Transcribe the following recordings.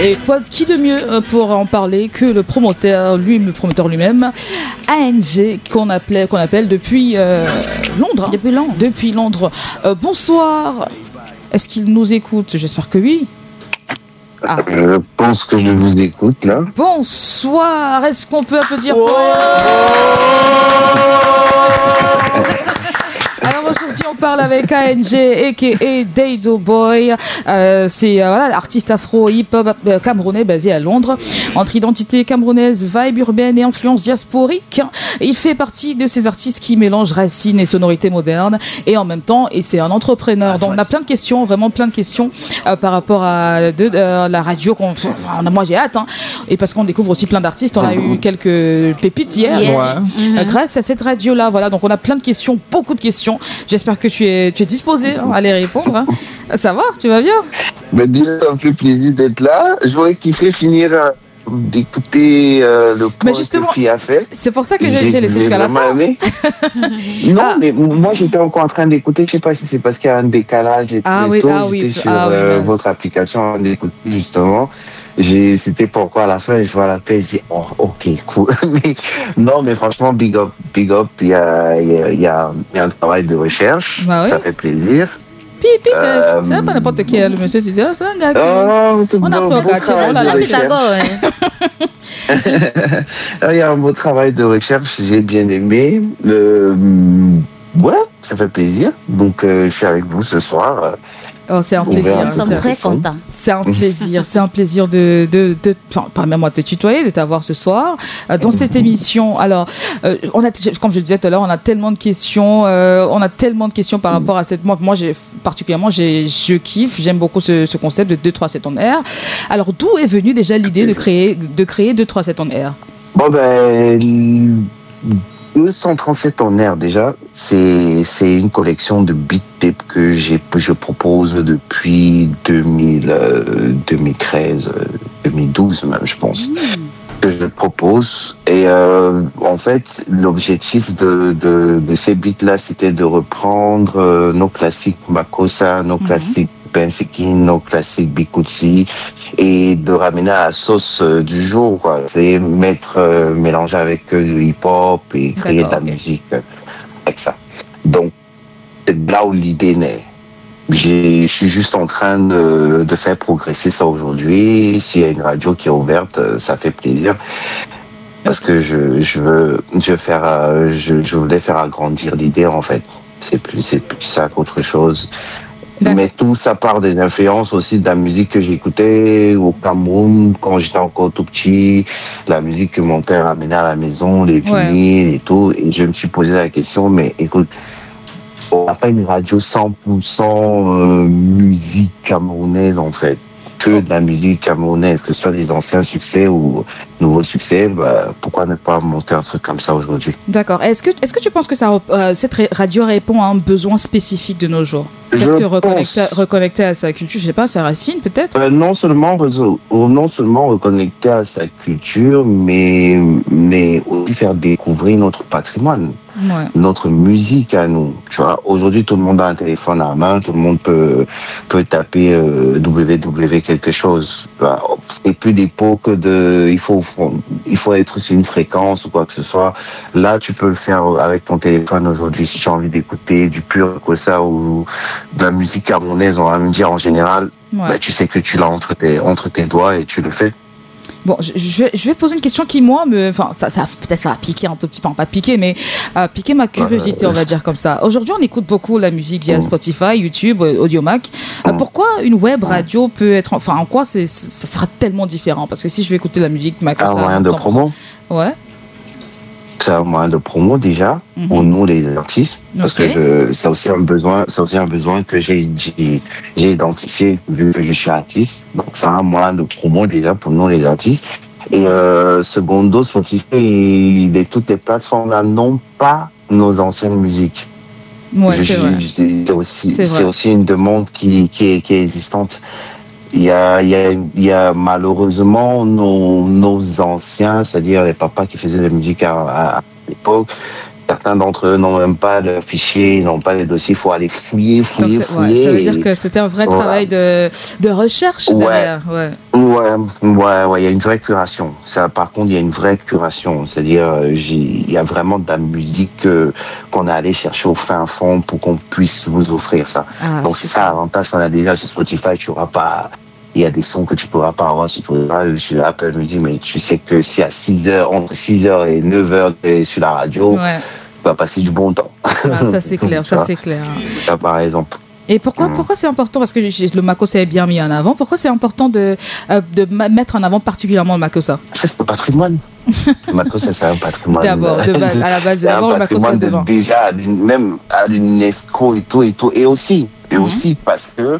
Et qui de mieux pour en parler que le promoteur lui-même, ANG, qu'on appelle depuis Londres. Depuis Londres. Bonsoir. Est-ce qu'il nous écoute? J'espère que oui. Ah. Je pense que je vous écoute là. Bonsoir. Est-ce qu'on peut applaudir pour Alors aujourd'hui on parle avec ANG aka Dado Boy. C'est artiste afro hip-hop camerounais basé à Londres. Entre identité camerounaise, vibe urbaine et influence diasporique, il fait partie de ces artistes qui mélangent racines et sonorités modernes et en même temps, et c'est un entrepreneur. Donc on a plein de questions, vraiment plein de questions par rapport à la radio. Moi j'ai hâte, et parce qu'on découvre aussi plein d'artistes. On a eu quelques pépites hier, grâce à cette radio là. Voilà, donc on a plein de questions, beaucoup de questions. J'espère que tu es disposé à les répondre. Ça va, tu vas bien? Déjà, ça me fait plaisir d'être là. J'aurais kiffé finir d'écouter le point que tu as fait. C'est pour ça que j'ai laissé jusqu'à la fin. Non, mais moi j'étais encore en train d'écouter. Je ne sais pas si c'est parce qu'il y a un décalage. J'étais sur votre application d'écouter justement. C'était pourquoi à la fin je vois la paix, j'ai dit oh ok cool. mais franchement big up, il y a un travail de recherche, ça fait plaisir. Puis c'est pas n'importe quel monsieur, c'est un gars qui on a pris au quartier, on a la il y a un beau travail de recherche, j'ai bien aimé. Ça fait plaisir, donc je suis avec vous ce soir. Oh, c'est un plaisir. Nous sommes très contents. C'est un plaisir pas même à te tutoyer, de t'avoir ce soir dans cette émission. Alors, comme je le disais tout à l'heure, on a tellement de questions. Par rapport à cette. Moi, particulièrement, je kiffe. J'aime beaucoup ce concept de 237 on air. Alors, d'où est venue déjà l'idée de créer 237 on air? 237 en air déjà, c'est une collection de beat tapes que je propose depuis 2013, 2012 même je pense. Que je propose et en fait l'objectif de ces beats là c'était de reprendre nos classiques Makossa, nos classiques Pensiki, nos classiques Bikutsi et de ramener à la sauce du jour, quoi. C'est mélanger avec du hip-hop et créer de la musique avec ça. Donc, c'est là où l'idée naît. Je suis juste en train de faire progresser ça aujourd'hui. S'il y a une radio qui est ouverte, ça fait plaisir. Parce que je voulais faire agrandir l'idée, en fait. C'est plus ça qu'autre chose. Mais tout ça part des influences aussi de la musique que j'écoutais au Cameroun quand j'étais encore tout petit, la musique que mon père amenait à la maison, les vinyles et tout. Et je me suis posé la question, mais écoute, on n'a pas une radio 100% musique camerounaise en fait, que de la musique camerounaise, que ce soit des anciens succès ou nouveaux succès, pourquoi ne pas monter un truc comme ça aujourd'hui? D'accord. Est-ce que tu penses que cette radio répond à un besoin spécifique de nos jours? Peut-être que reconnecter à sa culture, je sais pas, sa racine peut-être? Non seulement reconnecter à sa culture, mais aussi faire découvrir notre patrimoine, notre musique à nous. Tu vois, aujourd'hui tout le monde a un téléphone à la main, tout le monde peut taper www quelque chose. C'est plus d'époque il faut être sur une fréquence ou quoi que ce soit. Là, tu peux le faire avec ton téléphone aujourd'hui. Si tu as envie d'écouter du pur Kossa ou de la musique camerounaise, on va me dire en général, tu sais que tu l'as entre tes doigts et tu le fais. Bon, je vais poser une question qui, moi, ça peut-être ça va piquer un tout petit peu, pas piquer, mais piquer ma curiosité, on va dire comme ça. Aujourd'hui, on écoute beaucoup la musique via Spotify, YouTube, Audiomack. Pourquoi une web radio peut être, en quoi ça sera tellement différent? Parce que si je vais écouter la musique Makossa, un moyen de promo. Ouais. C'est un moyen de promo déjà pour nous les artistes, parce que c'est aussi un besoin que j'ai identifié vu que je suis artiste. Donc c'est un moyen de promo déjà pour nous les artistes. Et secondo, Spotify et toutes les plateformes là n'ont pas nos anciennes musiques. Ouais, c'est vrai. C'est aussi une demande qui est existante. Il y a malheureusement nos anciens, c'est-à-dire les papas qui faisaient de la musique à l'époque, Certains d'entre eux n'ont même pas le fichier, n'ont pas les dossiers. Il faut aller fouiller. Donc, ça veut dire que c'était un vrai travail de recherche derrière. Ouais, il y a une vraie curation. Ça, par contre, il y a une vraie curation. C'est-à-dire, il y a vraiment de la musique qu'on est allé chercher au fin fond pour qu'on puisse vous offrir ça. Donc, c'est ça l'avantage qu'on a déjà sur Spotify. Tu n'auras pas... Il y a des sons que tu pourras pas avoir sur Apple me dit, mais tu sais que si à 6h, entre 6h et 9h, sur la radio, tu vas passer du bon temps. Ça, c'est clair, ça, c'est clair. Ça, par exemple. Et pourquoi c'est important? Parce que le Makossa est bien mis en avant. Pourquoi c'est important de mettre en avant particulièrement le Makossa? C'est le patrimoine. Le Makossa, c'est un patrimoine. D'abord, à la base, d'abord, le Makossa devant. Déjà, même à l'UNESCO et tout. Et aussi parce que...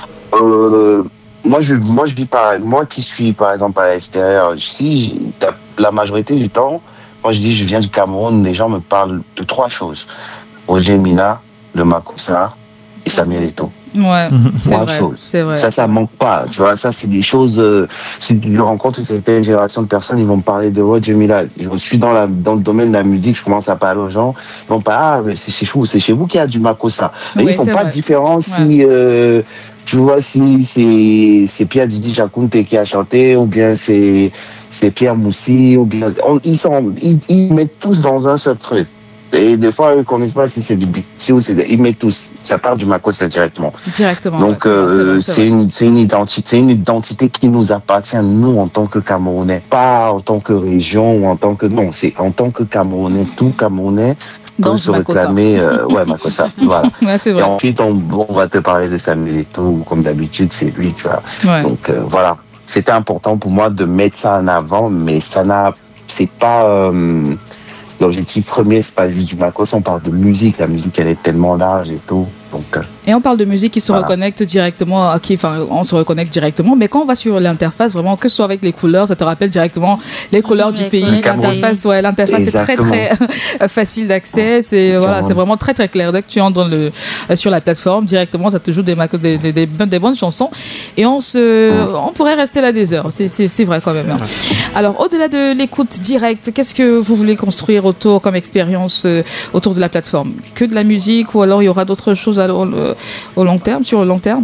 Moi, je vis pareil. Moi qui suis, par exemple, à l'extérieur, la majorité du temps, quand je dis je viens du Cameroun, les gens me parlent de 3 choses. Roger Mila, le Makossa et Samuel Eto'o. Ouais, c'est vrai. Ça manque pas. Tu vois, ça, c'est des choses. Si tu rencontres une certaine génération de personnes, ils vont me parler de Roger Mila. Je suis dans le domaine de la musique, je commence à parler aux gens. Ils vont me parler, mais c'est chez vous qu'il y a du Makossa. Mais ils font pas de différence si. Tu vois, si c'est Pierre Didi Jacounte qui a chanté, ou bien c'est Pierre Moussi, ou bien... Ils mettent tous dans un seul truc. Et des fois, ils ne connaissent pas si c'est du Big C ou ils mettent tous. Ça part du Makossa directement. Donc, c'est une identité qui nous appartient, nous, en tant que Camerounais. Pas en tant que région ou en tant que... Non, c'est en tant que Camerounais, tout Camerounais. Dans se réclamer, Makossa, voilà. C'est vrai. Et ensuite, on va te parler de Samuel Eto'o, comme d'habitude, c'est lui, tu vois. Donc, voilà. C'était important pour moi de mettre ça en avant, mais c'est pas, l'objectif premier, c'est pas juste du Makossa, on parle de musique. La musique, elle est tellement large et tout. Donc, et on parle de musique qui se reconnecte directement, on se reconnecte directement, mais quand on va sur l'interface, vraiment, que ce soit avec les couleurs, ça te rappelle directement les couleurs du pays. L'interface est très, très facile d'accès. C'est vraiment très, très clair. Dès que tu entres sur la plateforme, directement, ça te joue des bonnes chansons. Et on pourrait rester là des heures. C'est vrai quand même. Alors, au-delà de l'écoute directe, qu'est-ce que vous voulez construire autour comme expérience autour de la plateforme? Que de la musique, ou alors il y aura d'autres choses au long terme, sur le long terme?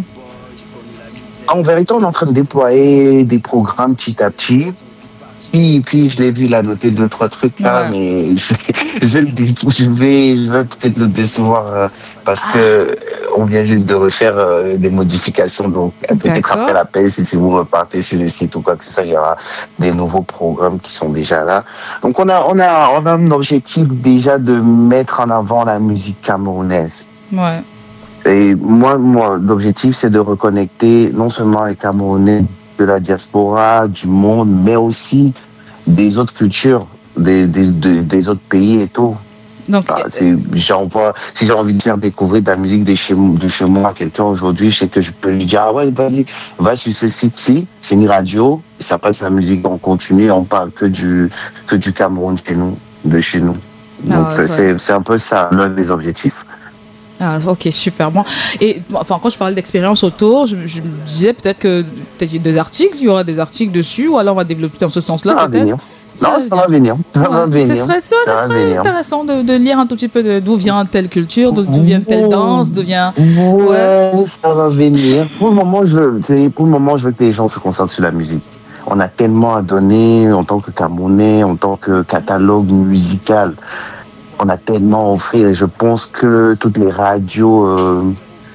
En vérité, on est en train de déployer des programmes petit à petit. Puis je l'ai vu là noter 2-3 trucs là, mais je vais peut-être le décevoir parce que on vient juste de refaire des modifications. Donc peut-être après l'appel, si vous repartez sur le site ou quoi que ce soit, il y aura des nouveaux programmes qui sont déjà là. Donc on a un objectif déjà de mettre en avant la musique camerounaise. Ouais. Et moi, l'objectif, c'est de reconnecter non seulement les Camerounais de la diaspora, du monde, mais aussi des autres cultures, des autres pays et tout. Donc, si j'ai envie de faire découvrir de la musique de chez moi à quelqu'un aujourd'hui, je sais que je peux lui dire, vas-y, va sur ce site-ci, c'est une radio, ça passe la musique en continu, on parle que du Cameroun de chez nous. Donc, c'est un peu ça, l'un des objectifs. Ah, ok, super. Bon. Et quand je parlais d'expérience autour, je me disais peut-être qu'il y a des articles, il y aura des articles dessus, ou alors on va développer dans ce sens-là, peut-être. Ça va venir. Ça serait intéressant de lire un tout petit peu d'où vient telle culture, d'où vient telle danse, d'où vient... ça va venir. Pour le moment, je veux que les gens se concentrent sur la musique. On a tellement à donner en tant que Camerounais, en tant que catalogue musical. On a tellement à offrir et je pense que toutes les radios,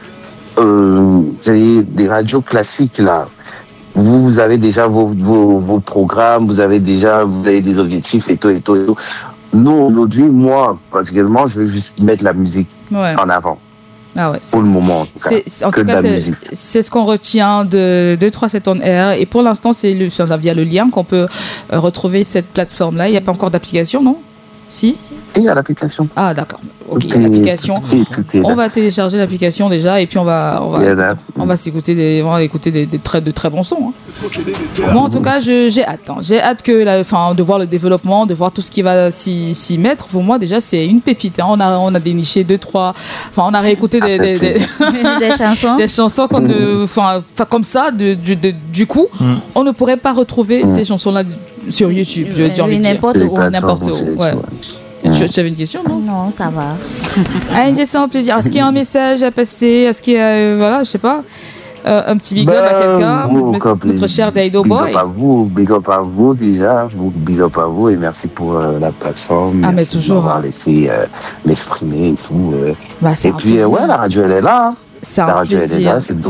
des radios classiques là, vous avez déjà vos programmes, vous avez des objectifs et tout. Nous aujourd'hui, moi particulièrement, je veux juste mettre la musique en avant. Ah ouais, pour le moment, en tout cas, c'est ce qu'on retient de 237 on Air. Et pour l'instant, c'est via le lien qu'on peut retrouver cette plateforme-là. Il n'y a pas encore d'application, non? Si? Il y a l'application. Ah, d'accord. Ok, l'application. On va télécharger l'application déjà et puis on va écouter de très bons sons. Moi, en tout cas, j'ai hâte. J'ai hâte de voir le développement, de voir tout ce qui va s'y mettre. Pour moi, déjà, c'est une pépite. On a déniché 2-3. On a réécouté des chansons. Des chansons comme ça, du coup, on ne pourrait pas retrouver ces chansons-là sur YouTube. N'importe où. Ouais. Tu avais une question, non? Non, ça va. ANG, c'est un plaisir. Est-ce qu'il y a un message à passer? Est-ce qu'il y a, voilà, je sais pas, un petit big up à quelqu'un? Notre cher Daido Boy. Big up à vous déjà. Big up à vous et merci pour la plateforme. Ah, mais merci toujours. De m'avoir laissé m'exprimer et tout. C'est et puis, plaisir. la radio, elle est là. C'est la un radio, elle est plaisir. là. C'est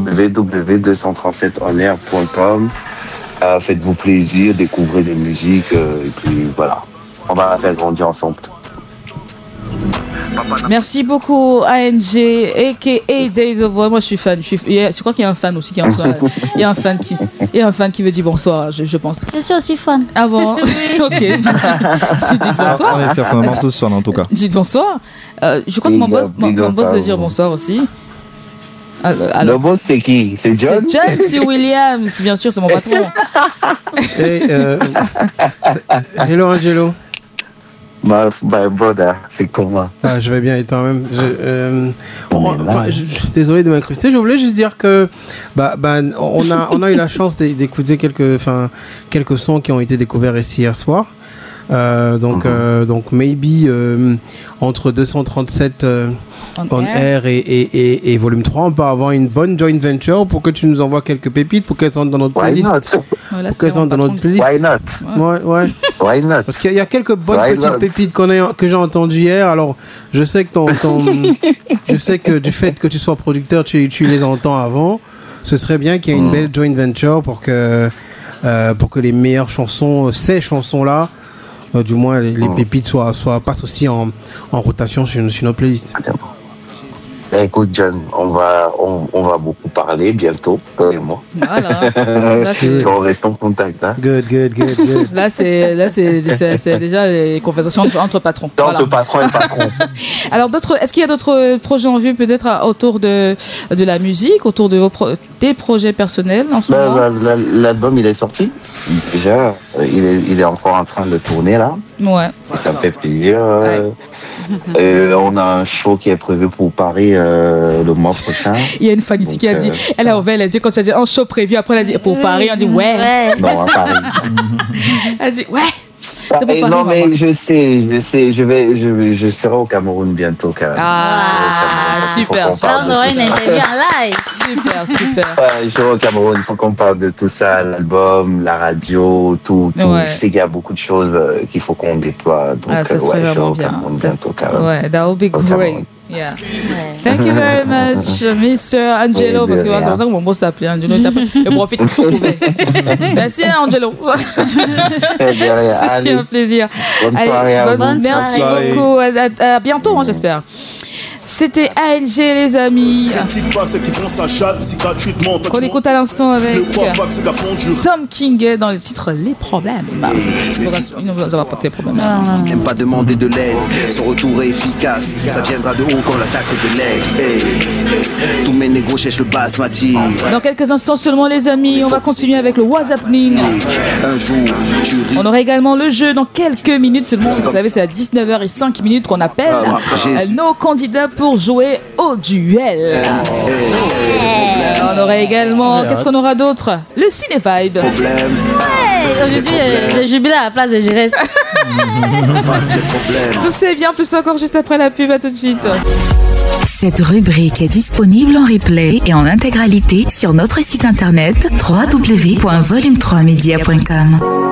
www.237onair.com. Faites-vous plaisir, découvrez des musiques. Et puis, voilà. On va la faire grandir ensemble. Merci beaucoup ANG a.k.a. Daido Boy. Moi je suis fan. Je crois qu'il y a un fan aussi qui est en train. Il y a un fan qui veut dire bonsoir, je pense. Je suis aussi fan. Ah bon? Ok. Dites bonsoir. On est certainement tous fans en tout cas. Dites bonsoir. Je crois que mon boss veut dire bonsoir aussi. Le boss c'est qui? C'est John? C'est John C. Williams, bien sûr, c'est mon patron. Hey, hello Angelo. My brother, c'est comment? Je vais bien et toi-même. Désolé de m'incruster. Je voulais juste dire que on a eu la chance d'écouter quelques sons qui ont été découverts ici hier soir. Donc maybe entre 237 on air et volume 3, on peut avoir une bonne joint venture pour que tu nous envoies quelques pépites pour qu'elles entrent dans notre playlist. Voilà, pour qu'elles entrent dans notre playlist. Why not? Ouais. Why not? Parce qu'il y a quelques bonnes petites pépites que j'ai entendues hier. Alors, je sais que je sais que du fait que tu sois producteur, tu les entends avant. Ce serait bien qu'il y ait une belle joint venture pour que les meilleures chansons, ces chansons-là, du moins les pépites passent aussi en rotation sur nos playlists. Écoute John, on va beaucoup parler bientôt, toi et moi. Voilà. Là, on reste en contact. Hein. Good. Là, c'est déjà les conversations entre patrons. Entre patron et patron. Alors, est-ce qu'il y a d'autres projets en vue, peut-être autour de la musique, autour de tes projets personnels en ce moment? L'album, il est sorti. Déjà, il est encore en train de tourner là. Ouais. Ça me fait plaisir. On a un show qui est prévu pour Paris le mois prochain. Il y a une fan ici qui a dit, elle a ouvert les yeux quand tu as dit un show prévu, après elle a dit pour Paris, on dit ouais. Non, à Paris. Elle a dit ouais. C'est pour Paris, non mais je sais, je serai au Cameroun bientôt quand même. Super. On aura une interview en live. Super. Je serai au Cameroun, il faut qu'on parle de tout ça, l'album, la radio, tout. Ouais. Je sais qu'il y a beaucoup de choses qu'il faut qu'on déploie. Donc, ça serait vraiment bien. Ouais, that would be great. Yeah. Thank you very much, Mr. Angelo, parce que c'est pour ça que mon boss t'a appelé Angelo. Et profite pour trouver. Merci, Angelo. C'est un plaisir. Bonne soirée à vous. Merci beaucoup. À bientôt, j'espère. C'était ANG, les amis. Qu'on écoute à l'instant avec Tom King dans le titre Les Problèmes. Il ne vous aura pas les problèmes. N'aime pas demander de l'aide, son retour est efficace. Ça viendra de haut quand l'attaque de l'aide. Tous mes négros cherchent le basmati. Dans quelques instants seulement, les amis, on va continuer avec le What's Happening. Un jour, on aura également le jeu dans quelques minutes seulement. Vous savez, c'est à 19h05 qu'on appelle nos candidats pour jouer au duel. On aura également, qu'est-ce qu'on aura d'autre? Le Ciné Vibe. Aujourd'hui, le jubilé à la place de Jérès. Tout c'est bien, plus encore juste après la pub. À tout de suite. Cette rubrique est disponible en replay et en intégralité sur notre site internet www.volume3media.com.